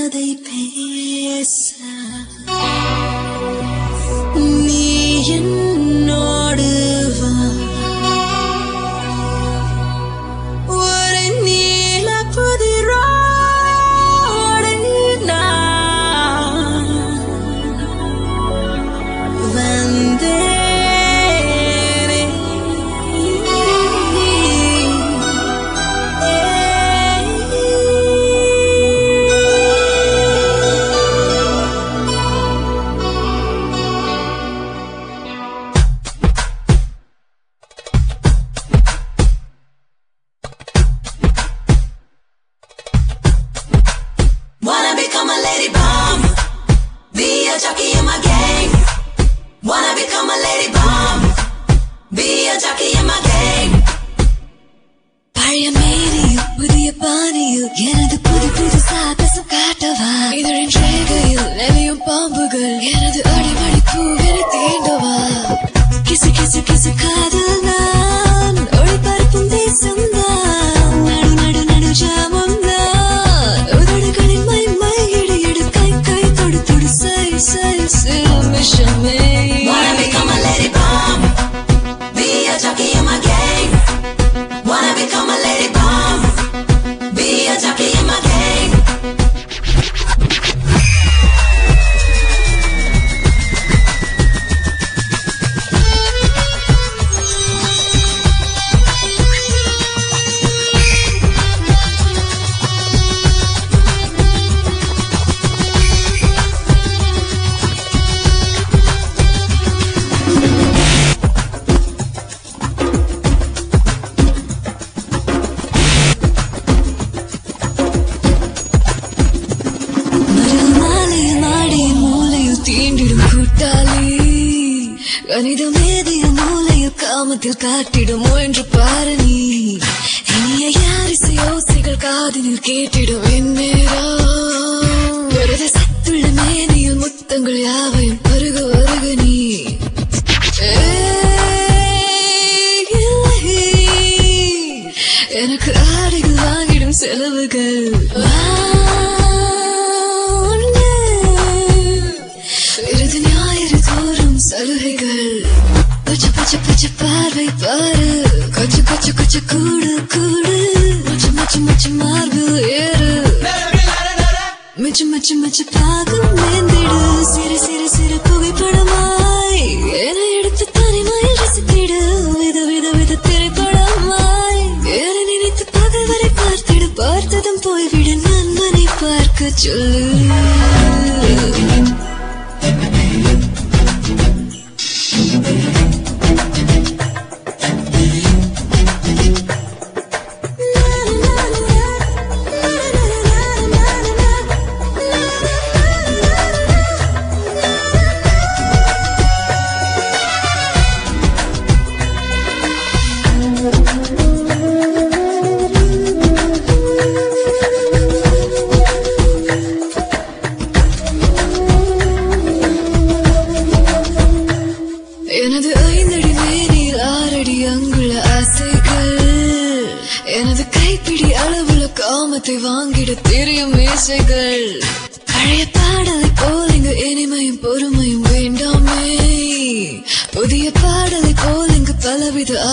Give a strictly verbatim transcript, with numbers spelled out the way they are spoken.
கதை பேச நீ என்னோடு வா ஒரு நீல புதிரோடு நான் வந்தேன். Wanna become a lady bomb, be a jockey in my game. Wanna become a lady bomb, be a jockey in my game. பழைய மேரியில் புதிய பாணியில் எனது புது புது சாகசம் காட்டவா இதழின் ரேகையில் நெளியும் பாம்புகள் எனது அடிமடி பூவினை தீண்டவா கிசு கிசு கிசு காதல் நான் ஒளிபரப்பும் தேசம் தான் நடு நடு நடு ஜாமம் தான் உதடுகளின் மை மை இடு இடு கை கை தொடு தொடு சை சை சிலமிஷமே. Wanna become a lady bomb, be a jockey in my game. Wanna become a lady bomb, be a jockey in my game. கணித மேதைய மூலையில் காமத்தில் காட்டிடும் முயன்று பாரு நீ இனிய யாரிசை யோசைகள் காதினில் கேட்டிடும் இந்நேரம் விரத சத்துள்ள மேனியில் முத்தங்கள் யாவையும் பருக வருக நீ எனக்கு ஆடைகள் வாங்கிடும் செலவுகள் விருது ஞாயிறு தோறும் சலுகைகள் பச்சை பச்சை பச்சை பார்வை பாரு கொச்சு கொச்சு கொச்சு கூடு கூடு மச்சு மச்சு மச்சு மார்பு ஏறு மிச்சு மிச்சு மிச்சு பாகம் நேர்ந்திடு சிறு சிறு சிறு புகைப்படமாய் என எடுத்து தனிமையில் ரசித்திடு வித வித வித திரைப்படமாய் என நினைத்து பகல் வரை பார்த்திடு பார்த்ததும் போய்விடு நண்பனை பார்க்க சொல்லு. எனது ஐந்தடி மேனில் ஆறடி அங்குல ஆசைகள் எனது கைப்பிடி அளவுல காமத்தை வாங்கிட தெரியும் மீசைகள் பழைய பாடலை போல் இங்கு இனிமையும் பொறுமையும் வேண்டாமே புதிய பாடலை போல் இங்கு பலவித